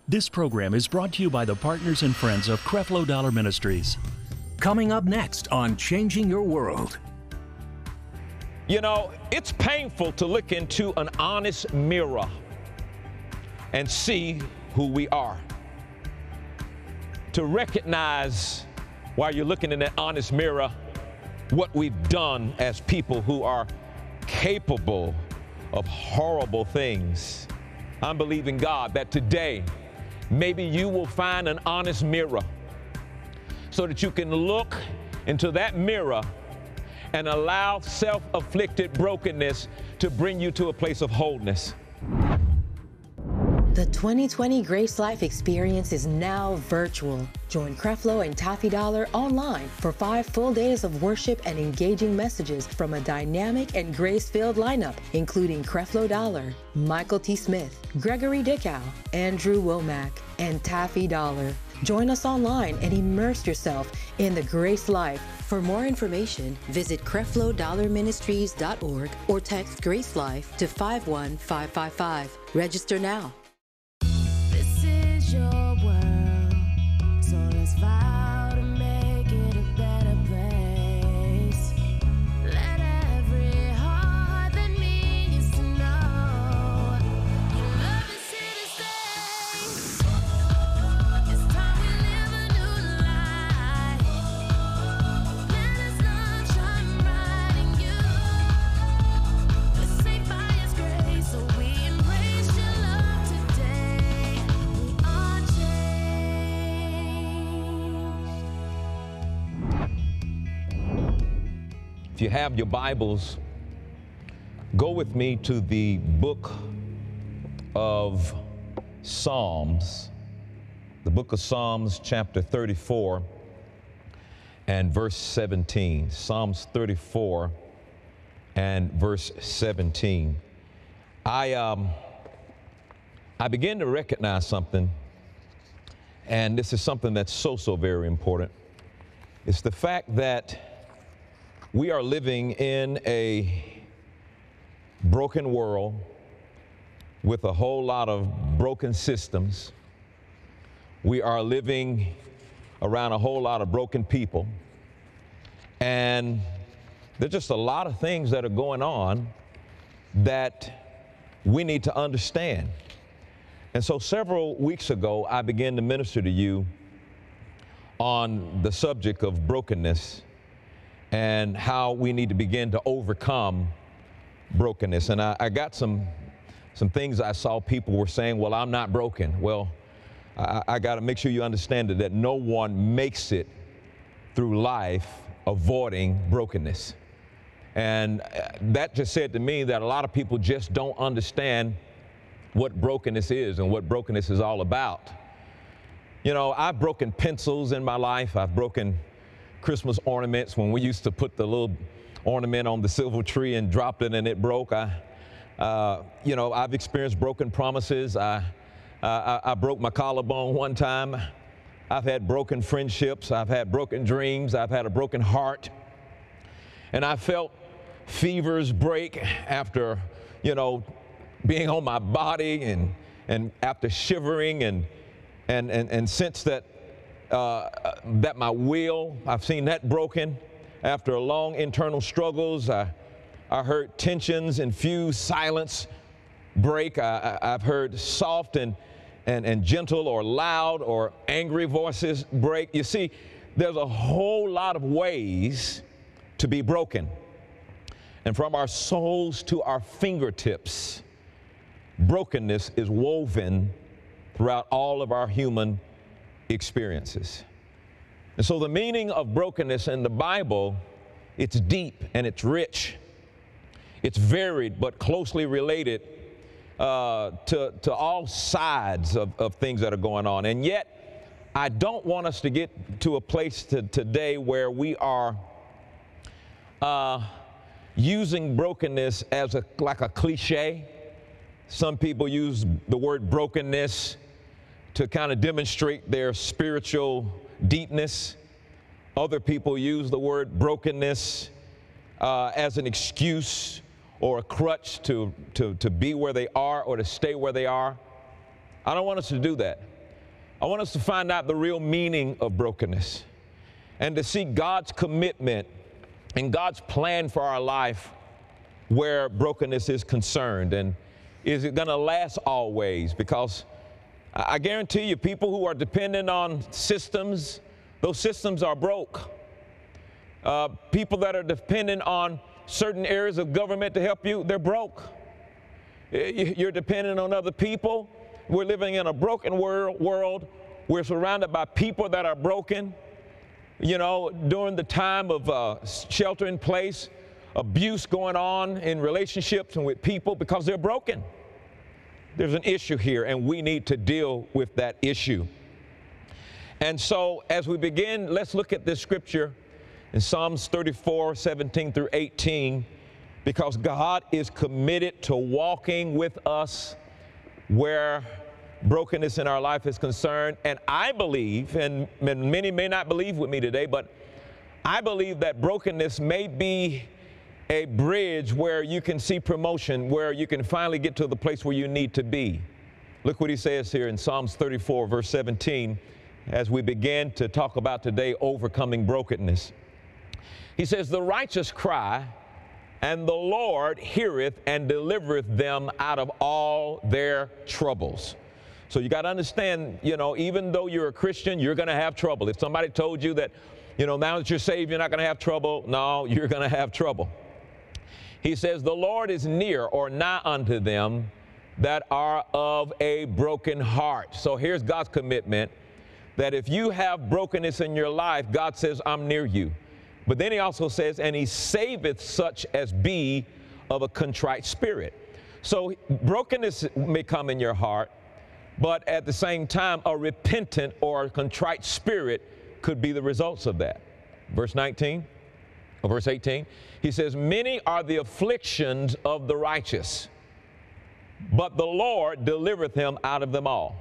This program is brought to you by the partners and friends of Creflo Dollar Ministries. Coming up next on Changing Your World. You know, it's painful to look into an honest mirror and see who we are. To recognize while you're looking in that honest mirror what we've done as people who are capable of horrible things. I'm believing God that today maybe you will find an honest mirror so that you can look into that mirror and allow self-afflicted brokenness to bring you to a place of wholeness. The 2020 Grace Life Experience is now virtual. Join Creflo and Taffy Dollar online for 5 full days of worship and engaging messages from a dynamic and grace-filled lineup, including Creflo Dollar, Michael T. Smith, Gregory Dickow, Andrew Womack, and Taffy Dollar. Join us online and immerse yourself in the Grace Life. For more information, visit CrefloDollarMinistries.org or text Grace Life to 51555. Register now. This is your world, so let's vow to make it a better place. Let every heart that needs to know your love is here to stay. It's time we live a new life. Let us love shine bright in you. We're saved by His grace, so we embrace your love today. We are changed. If you have your Bibles, go with me to the book of Psalms, the book of Psalms, chapter 34 and verse 17. Psalms 34 and verse 17. I begin to recognize something, and this is something that's so very important. It's the fact that we are living in a broken world with a whole lot of broken systems. We are living around a whole lot of broken people. And there's just a lot of things that are going on that we need to understand. And so several weeks ago, I began to minister to you on the subject of brokenness and how we need to begin to overcome brokenness. And I got some things I saw people were saying, well, I'm not broken. Well, I got to make sure you understand that no one makes it through life avoiding brokenness. And that just said to me that a lot of people just don't understand what brokenness is and what brokenness is all about. You know, I've broken pencils in my life. I've broken Christmas ornaments when we used to put the little ornament on the silver tree and dropped it and it broke. You know, I've experienced broken promises. I broke my collarbone one time. I've had broken friendships. I've had broken dreams. I've had a broken heart. And I felt fevers break after, you know, being on my body and after shivering and sense that my will, I've seen that broken. After long internal struggles, I heard tensions infuse silence break. I've heard soft and gentle or loud or angry voices break. You see, there's a whole lot of ways to be broken. And from our souls to our fingertips, brokenness is woven throughout all of our human experiences. And so the meaning of brokenness in the Bible, it's deep and it's rich. It's varied but closely related to all sides of things that are going on. And yet, I don't want us to get to a place today where we are using brokenness as like a cliche. Some people use the word brokenness to kind of demonstrate their spiritual deepness. Other people use the word brokenness as an excuse or a crutch to be where they are or to stay where they are. I don't want us to do that. I want us to find out the real meaning of brokenness and to see God's commitment and God's plan for our life where brokenness is concerned. And is it going to last always? Because I guarantee you, people who are dependent on systems, those systems are broke. People that are dependent on certain areas of government to help you, they're broke. You're dependent on other people. We're living in a broken world. We're surrounded by people that are broken. You know, during the time of shelter in place, abuse going on in relationships and with people because they're broken. There's an issue here, and we need to deal with that issue. And so as we begin, let's look at this scripture in Psalms 34, 17 through 18, because God is committed to walking with us where brokenness in our life is concerned. And I believe, and many may not believe with me today, but I believe that brokenness may be a bridge where you can see promotion, where you can finally get to the place where you need to be. Look what he says here in Psalms 34, verse 17, as we begin to talk about today overcoming brokenness. He says, "The righteous cry, and the Lord heareth and delivereth them out of all their troubles." So you got to understand, you know, even though you're a Christian, you're going to have trouble. If somebody told you that, you know, now that you're saved, you're not going to have trouble, no, you're going to have trouble. He says, "The Lord is near or nigh unto them that are of a broken heart." So here's God's commitment, that if you have brokenness in your life, God says, I'm near you. But then he also says, and he saveth such as be of a contrite spirit. So brokenness may come in your heart, but at the same time, a repentant or a contrite spirit could be the results of that. Verse 19, or verse 18, he says, "Many are the afflictions of the righteous, but the Lord delivereth him out of them all."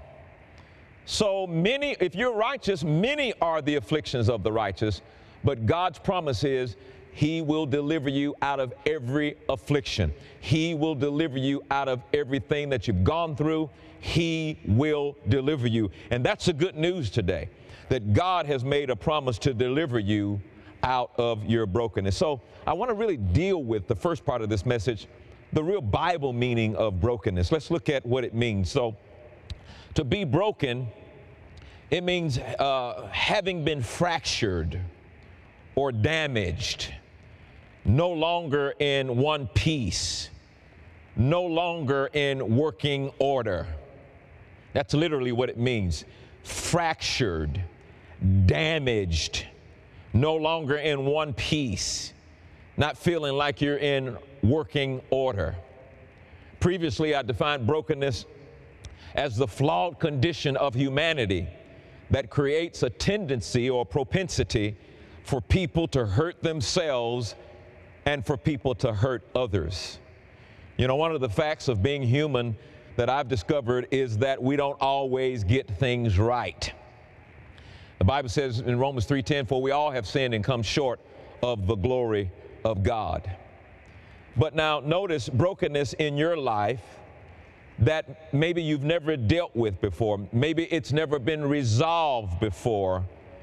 So many, if you're righteous, many are the afflictions of the righteous, but God's promise is he will deliver you out of every affliction. He will deliver you out of everything that you've gone through. He will deliver you. And that's the good news today, that God has made a promise to deliver you out of your brokenness. So I want to really deal with the first part of this message, the real Bible meaning of brokenness. Let's look at what it means. So to be broken, it means having been fractured or damaged, no longer in one piece, no longer in working order. That's literally what it means. Fractured, damaged, no longer in one piece, not feeling like you're in working order. Previously, I defined brokenness as the flawed condition of humanity that creates a tendency or propensity for people to hurt themselves and for people to hurt others. You know, one of the facts of being human that I've discovered is that we don't always get things right. The Bible says in Romans 3:10, "For we all have sinned and come short of the glory of God." But now notice brokenness in your life that maybe you've never dealt with before, maybe it's never been resolved before,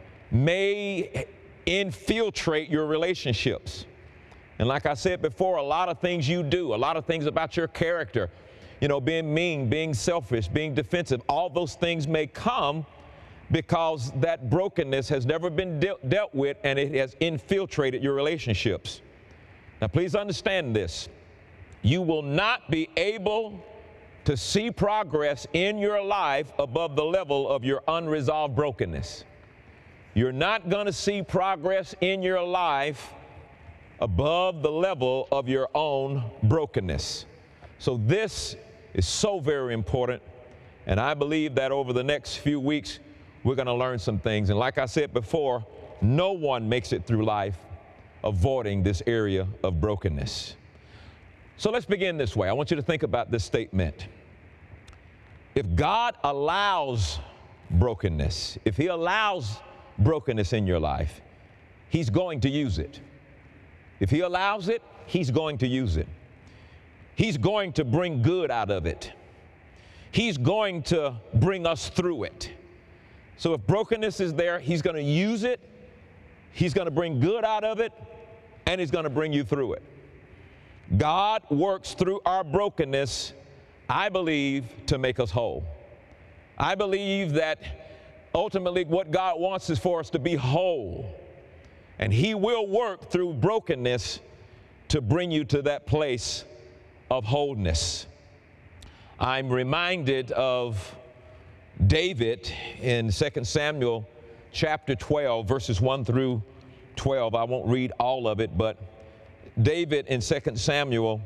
may infiltrate your relationships. And like I said before, a lot of things you do, a lot of things about your character, you know, being mean, being selfish, being defensive, all those things may come because that brokenness has never been dealt with and it has infiltrated your relationships. Now, please understand this. You will not be able to see progress in your life above the level of your unresolved brokenness. You're not going to see progress in your life above the level of your own brokenness. So this is so very important, and I believe that over the next few weeks, we're going to learn some things. And like I said before, no one makes it through life avoiding this area of brokenness. So let's begin this way. I want you to think about this statement. If God allows brokenness, if He allows brokenness in your life, He's going to use it. If He allows it, He's going to use it. He's going to bring good out of it. He's going to bring us through it. So if brokenness is there, he's going to use it, he's going to bring good out of it, and he's going to bring you through it. God works through our brokenness, I believe, to make us whole. I believe that ultimately what God wants is for us to be whole. And he will work through brokenness to bring you to that place of wholeness. I'm reminded of David in 2 Samuel chapter 12, verses 1 through 12. I won't read all of it, but David in 2 Samuel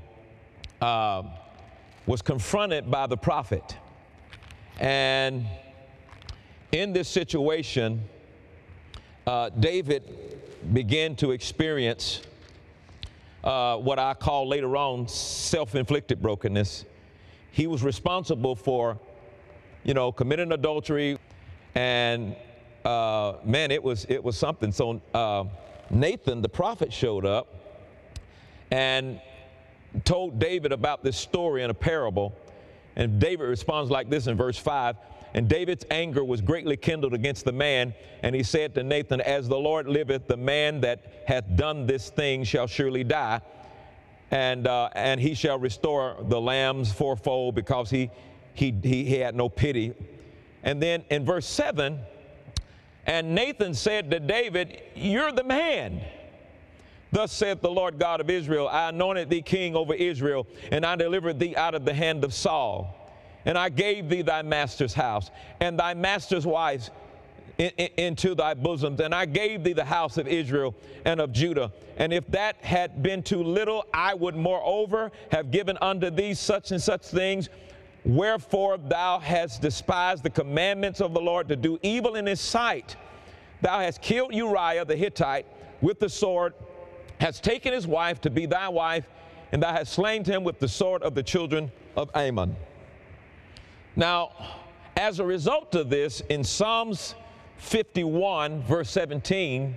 was confronted by the prophet. And in this situation, David began to experience what I call later on self-inflicted brokenness. He was responsible for, committing adultery, and man, it was something. So Nathan, the prophet, showed up and told David about this story in a parable. And David responds like this in verse 5. And David's anger was greatly kindled against the man, and he said to Nathan, as the Lord liveth, the man that hath done this thing shall surely die, and he shall restore the lambs fourfold, because he had no pity. And then in verse 7, and Nathan said to David, you're the man. Thus saith the Lord God of Israel, I anointed thee king over Israel, and I delivered thee out of the hand of Saul. And I gave thee thy master's house, and thy master's wives into thy bosom. And I gave thee the house of Israel and of Judah. And if that had been too little, I would moreover have given unto thee such and such things. Wherefore thou hast despised the commandments of the Lord to do evil in his sight. Thou hast killed Uriah the Hittite with the sword, hast taken his wife to be thy wife, and thou hast slain him with the sword of the children of Ammon. Now, as a result of this, in Psalms 51, verse 17,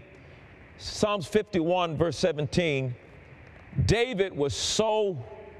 David was so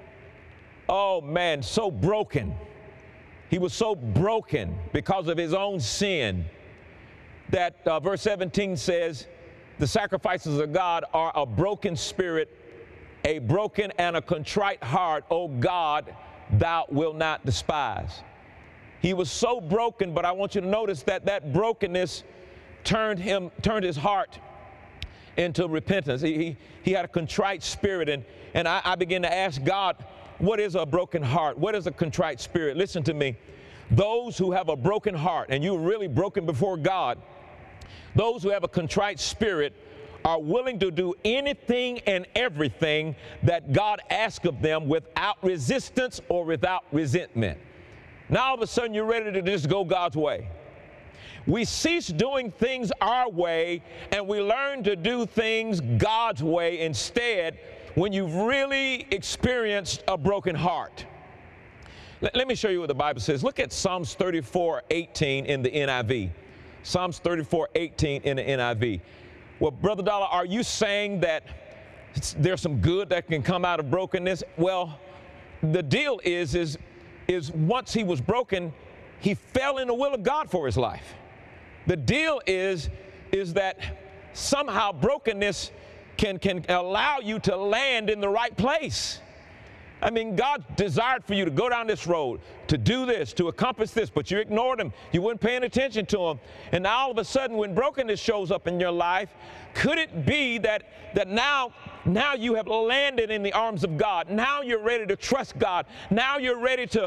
broken. He was so broken because of his own sin that verse 17 says, the sacrifices of God are a broken spirit, a broken and a contrite heart, O God, thou wilt not despise. He was so broken, but I want you to notice that that brokenness turned his heart into repentance. He had a contrite spirit, and I began to ask God, what is a broken heart? What is a contrite spirit? Listen to me. Those who have a broken heart, and you're really broken before God, those who have a contrite spirit are willing to do anything and everything that God asks of them without resistance or without resentment. Now all of a sudden you're ready to just go God's way. We cease doing things our way and we learn to do things God's way instead when you've really experienced a broken heart. Let me show you what the Bible says. Look at Psalms 34:18 in the NIV. Psalms 34:18 in the NIV. Well, Brother Dollar, are you saying that there's some good that can come out of brokenness? Well, the deal is once he was broken, he fell in the will of God for his life. The deal is that somehow brokenness can allow you to land in the right place. I mean, God desired for you to go down this road, to do this, to accomplish this, but you ignored him. You weren't paying attention to him. And now all of a sudden when brokenness shows up in your life, could it be that now you have landed in the arms of God? Now you're ready to trust God. Now you're ready to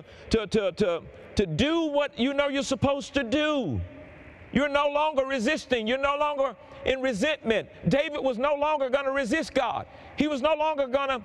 do what you know you're supposed to do. You're no longer resisting. You're no longer in resentment. David was no longer going to resist God. He was no longer gonna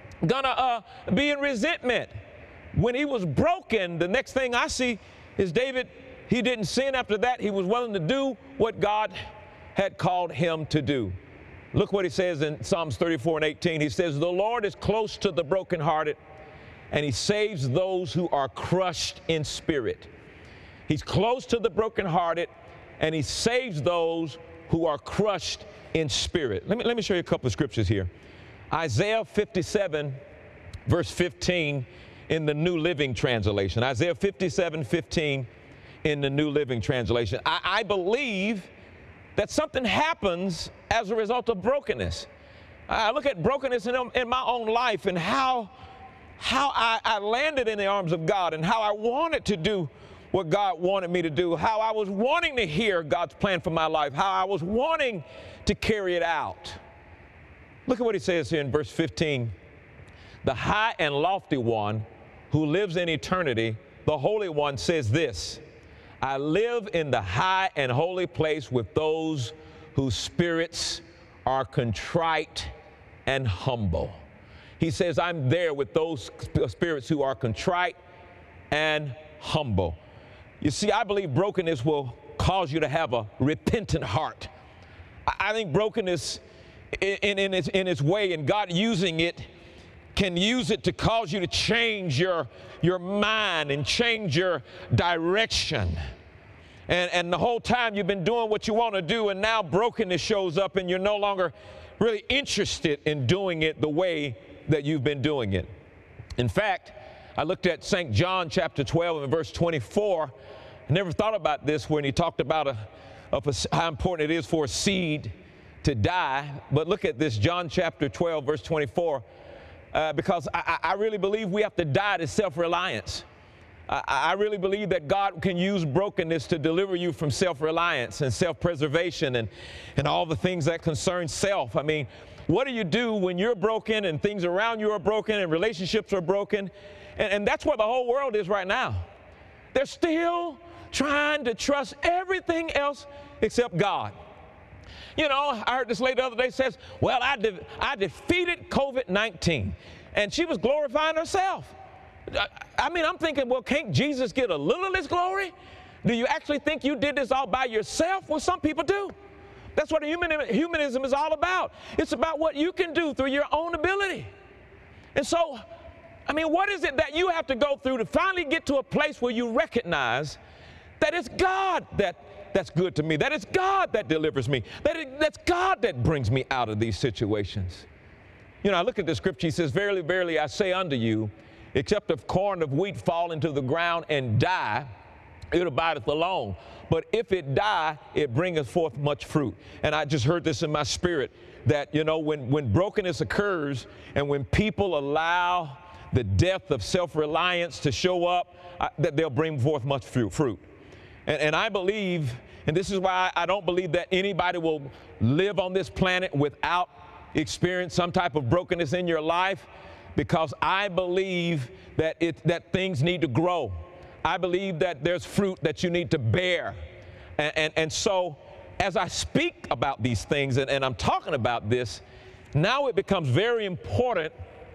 be in resentment. When he was broken, the next thing I see is David, he didn't sin after that. He was willing to do what God had called him to do. Look what he says in Psalms 34:18. He says, the Lord is close to the brokenhearted, and he saves those who are crushed in spirit. He's close to the brokenhearted, and he saves those who are crushed in spirit. Let me show you a couple of scriptures here. Isaiah 57, verse 15 in the New Living Translation. Isaiah 57:15 in the New Living Translation. I believe that something happens as a result of brokenness. I look at brokenness in my own life and how I landed in the arms of God and how I wanted to do what God wanted me to do, how I was wanting to hear God's plan for my life, how I was wanting to carry it out. Look at what he says here in verse 15. The high and lofty one who lives in eternity, the Holy One, says this: I live in the high and holy place with those whose spirits are contrite and humble. He says, I'm there with those spirits who are contrite and humble. You see, I believe brokenness will cause you to have a repentant heart. I think brokenness in its way, and God using it, can use it to cause you to change your mind and change your direction. And the whole time you've been doing what you want to do, and now brokenness shows up and you're no longer really interested in doing it the way that you've been doing it. In fact, I looked at St. John chapter 12 and verse 24. I never thought about this when he talked about how important it is for a seed to die. But look at this, John chapter 12, verse 24, because I really believe we have to die to self-reliance. I really believe that God can use brokenness to deliver you from self-reliance and self-preservation and all the things that concern self. I mean, what do you do when you're broken and things around you are broken and relationships are broken? And that's where the whole world is right now. They're still trying to trust everything else except God. You know, I heard this lady the other day says, well, I defeated COVID-19. And she was glorifying herself. I mean, I'm thinking, well, can't Jesus get a little of this glory? Do you actually think you did this all by yourself? Well, some people do. That's what humanism is all about. It's about what you can do through your own ability. And so, I mean, what is it that you have to go through to finally get to a place where you recognize that it's God that's good to me, that it's God that delivers me, that's God that brings me out of these situations? You know, I look at the scripture, he says, verily, verily, I say unto you, except a corn of wheat fall into the ground and die, it abideth alone. But if it die, it bringeth forth much fruit. And I just heard this in my spirit, that, you know, when brokenness occurs and when people allow the death of self-reliance to show up, that they'll bring forth much fruit. And I believe, and this is why I don't believe that anybody will live on this planet without experiencing some type of brokenness in your life, because I believe that things need to grow. I believe that there's fruit that you need to bear. And so as I speak about these things and I'm talking about this, now it becomes very important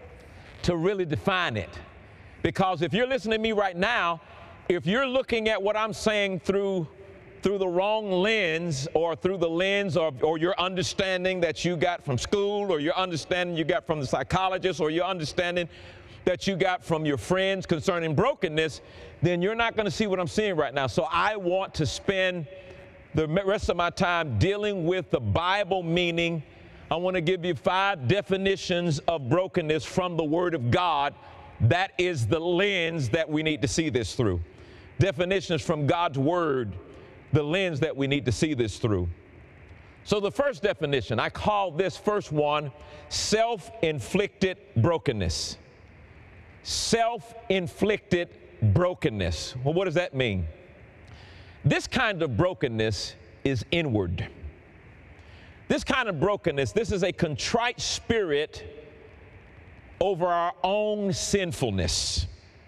to really define it. Because if you're listening to me right now, if you're looking at what I'm saying through the wrong lens, or through the lens or your understanding that you got from school, or your understanding you got from the psychologist, or your understanding that you got from your friends concerning brokenness, then you're not going to see what I'm seeing right now. So I want to spend the rest of my time dealing with the Bible meaning. I want to give you 5 definitions of brokenness from the Word of God. That is the lens that we need to see this through. Definitions from God's Word, the lens that we need to see this through. So the first definition, I call this first one self-inflicted brokenness. Self-inflicted brokenness. Well, what does that mean? This kind of brokenness is inward. This kind of brokenness, this is a contrite spirit over our own sinfulness.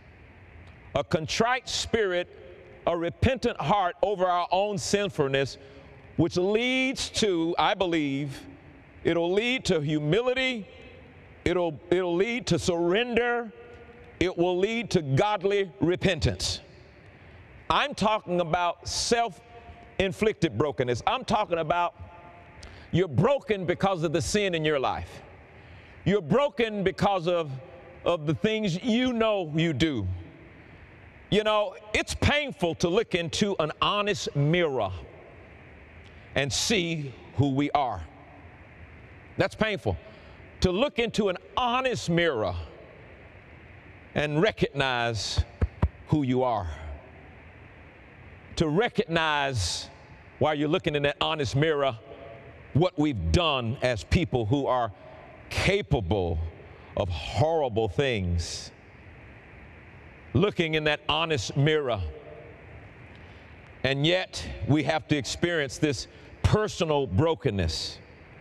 A contrite spirit, a repentant heart over our own sinfulness, which leads to, I believe, it'll lead to humility, it'll lead to surrender, it will lead to godly repentance. I'm talking about self-inflicted brokenness. I'm talking about you're broken because of the sin in your life. You're broken because of the things you know you do. You know, it's painful to look into an honest mirror and see who we are. That's painful. To look into an honest mirror and recognize who you are. to recognize while you're looking in that honest mirror what we've done as people who are capable of horrible things. Looking in that honest mirror, and yet we have to experience this personal brokenness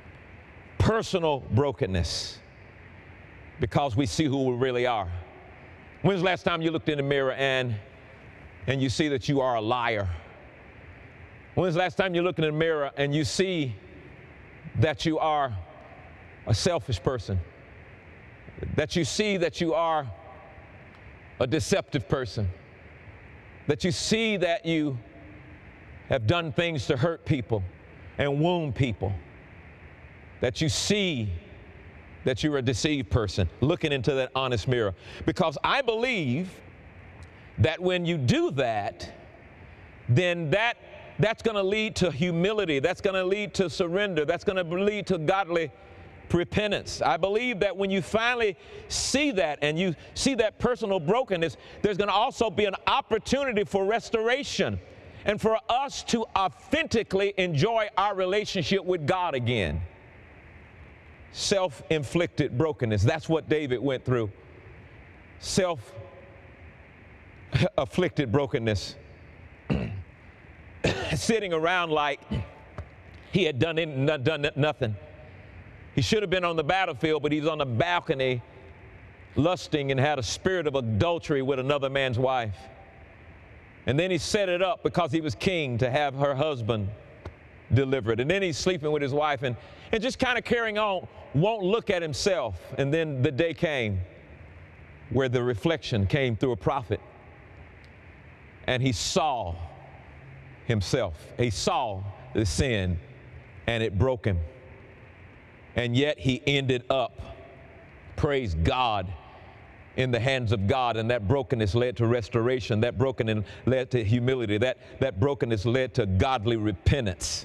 because we see who we really are. When's the last time you looked in the mirror and you see that you are a liar? When's the last time you look in the mirror and you see that you are a selfish person? That you see that you are a deceptive person? That you see that you have done things to hurt people and wound people? That you see that you're a deceived person, looking into that honest mirror? Because I believe that when you do that, then that's going to lead to humility. That's going to lead to surrender. That's going to lead to godly repentance. I believe that when you finally see that and you see that personal brokenness, there's going to also be an opportunity for restoration and for us to authentically enjoy our relationship with God again. Self-inflicted brokenness. That's what David went through. Self-afflicted brokenness. Sitting around like he had done nothing. He should have been on the battlefield, but he's on the balcony lusting and had a spirit of adultery with another man's wife. And then he set it up because he was king to have her husband delivered. And then he's sleeping with his wife and just kind of carrying on, won't look at himself. And then the day came where the reflection came through a prophet. And he saw himself. He saw the sin and it broke him. And yet he ended up, praise God, in the hands of God. And that brokenness led to restoration. That brokenness led to humility. That brokenness led to godly repentance.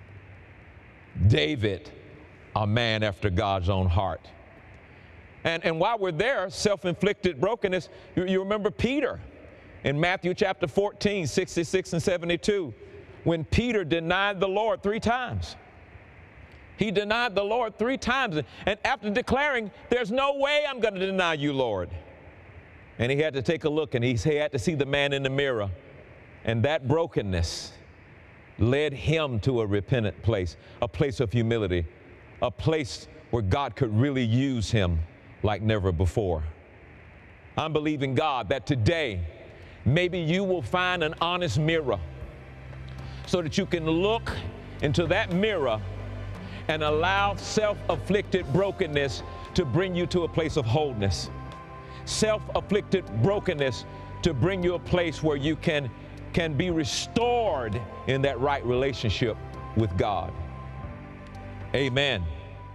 David, a man after God's own heart. And while we're there, self-inflicted brokenness, you remember Peter in Matthew chapter 14, 66 and 72, when Peter denied the Lord 3 times. He denied the Lord 3 times. And after declaring, there's no way I'm going to deny you, Lord. And he had to take a look and he had to see the man in the mirror. And that brokenness led him to a repentant place, a place of humility, a place where God could really use him like never before. I'm believing God that today, maybe you will find an honest mirror so that you can look into that mirror and allow self-afflicted brokenness to bring you to a place of wholeness. Self-afflicted brokenness to bring you a place where you can be restored in that right relationship with God. Amen.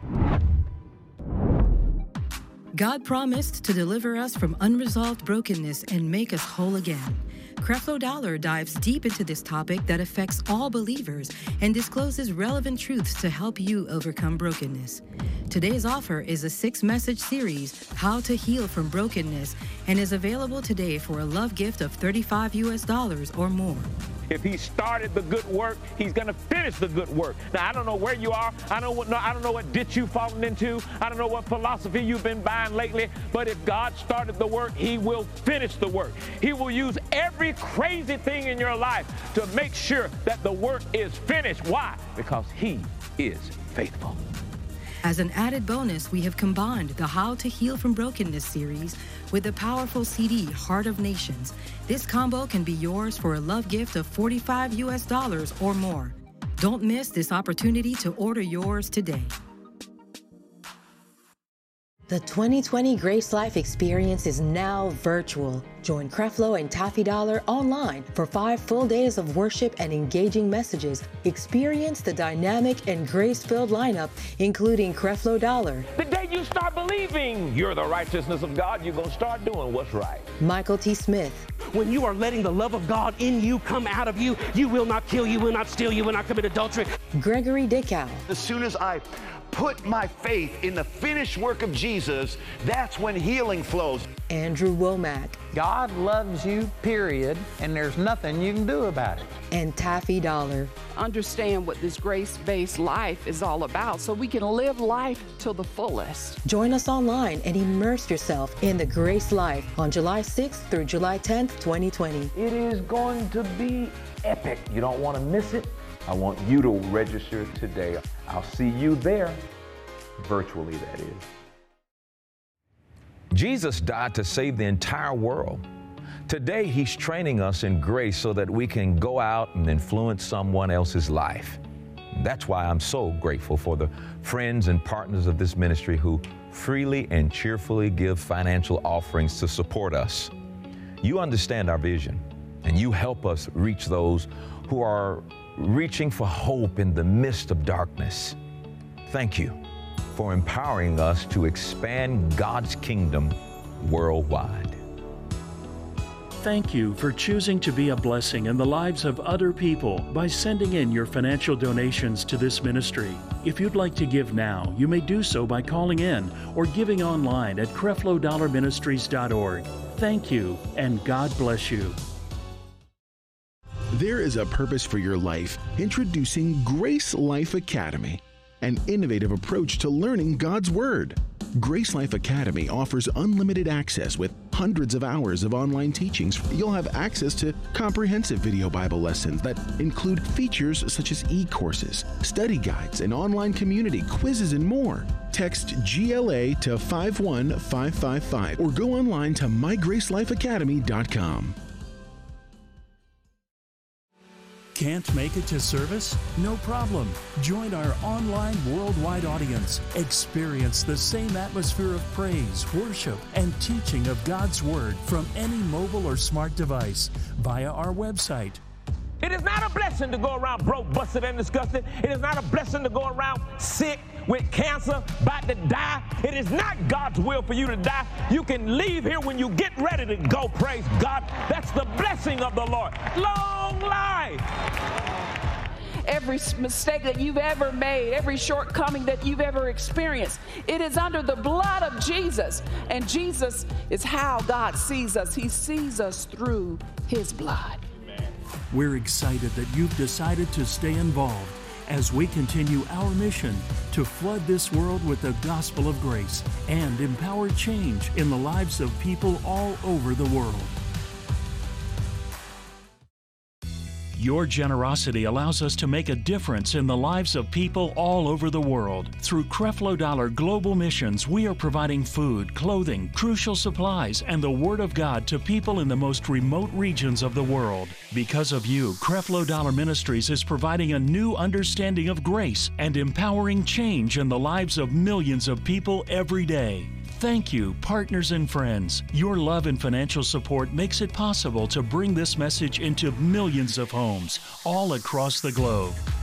God promised to deliver us from unresolved brokenness and make us whole again. Creflo Dollar dives deep into this topic that affects all believers and discloses relevant truths to help you overcome brokenness. Today's offer is a 6-message series, How to Heal from Brokenness, and is available today for a love gift of $35 or more. If he started the good work, he's going to finish the good work. Now, I don't know where you are. I don't know what ditch you've fallen into. I don't know what philosophy you've been buying lately. But if God started the work, he will finish the work. He will use every crazy thing in your life to make sure that the work is finished. Why? Because he is faithful. As an added bonus, we have combined the How to Heal from Brokenness series with the powerful CD, Heart of Nations. This combo can be yours for a love gift of $45 or more. Don't miss this opportunity to order yours today. The 2020 Grace Life Experience is now virtual. Join Creflo and Taffy Dollar online for 5 full days of worship and engaging messages. Experience the dynamic and grace-filled lineup, including Creflo Dollar. The day you start believing you're the righteousness of God, you're going to start doing what's right. Michael T. Smith. When you are letting the love of God in you come out of you, you will not kill, you will not steal, you will not commit adultery. Gregory Dickow. As soon as I put my faith in the finished work of Jesus, that's when healing flows. Andrew Womack. God loves you, period, and there's nothing you can do about it. And Taffy Dollar. Understand what this grace-based life is all about so we can live life to the fullest. Join us online and immerse yourself in the Grace Life on July 6th through July 10th, 2020. It is going to be epic. You don't want to miss it. I want you to register today. I'll see you there, virtually that is. Jesus died to save the entire world. Today, He's training us in grace so that we can go out and influence someone else's life. That's why I'm so grateful for the friends and partners of this ministry who freely and cheerfully give financial offerings to support us. You understand our vision, and you help us reach those who are reaching for hope in the midst of darkness. Thank you for empowering us to expand God's kingdom worldwide. Thank you for choosing to be a blessing in the lives of other people by sending in your financial donations to this ministry. If you'd like to give now, you may do so by calling in or giving online at CrefloDollarMinistries.org. Thank you, and God bless you. There is a purpose for your life. Introducing Grace Life Academy, an innovative approach to learning God's Word. Grace Life Academy offers unlimited access with hundreds of hours of online teachings. You'll have access to comprehensive video Bible lessons that include features such as e-courses, study guides, an online community, quizzes, and more. Text GLA to 51555 or go online to mygracelifeacademy.com. Can't make it to service? No problem. Join our online worldwide audience. Experience the same atmosphere of praise, worship, and teaching of God's Word from any mobile or smart device via our website. It is not a blessing to go around broke, busted, and disgusted. It is not a blessing to go around sick, with cancer, about to die. It is not God's will for you to die. You can leave here when you get ready to go, praise God. That's the blessing of the Lord. Long life. Every mistake that you've ever made, every shortcoming that you've ever experienced, it is under the blood of Jesus. And Jesus is how God sees us. He sees us through His blood. We're excited that you've decided to stay involved as we continue our mission to flood this world with the gospel of grace and empower change in the lives of people all over the world. Your generosity allows us to make a difference in the lives of people all over the world. Through Creflo Dollar Global Missions, we are providing food, clothing, crucial supplies, and the Word of God to people in the most remote regions of the world. Because of you, Creflo Dollar Ministries is providing a new understanding of grace and empowering change in the lives of millions of people every day. Thank you, partners and friends. Your love and financial support makes it possible to bring this message into millions of homes all across the globe.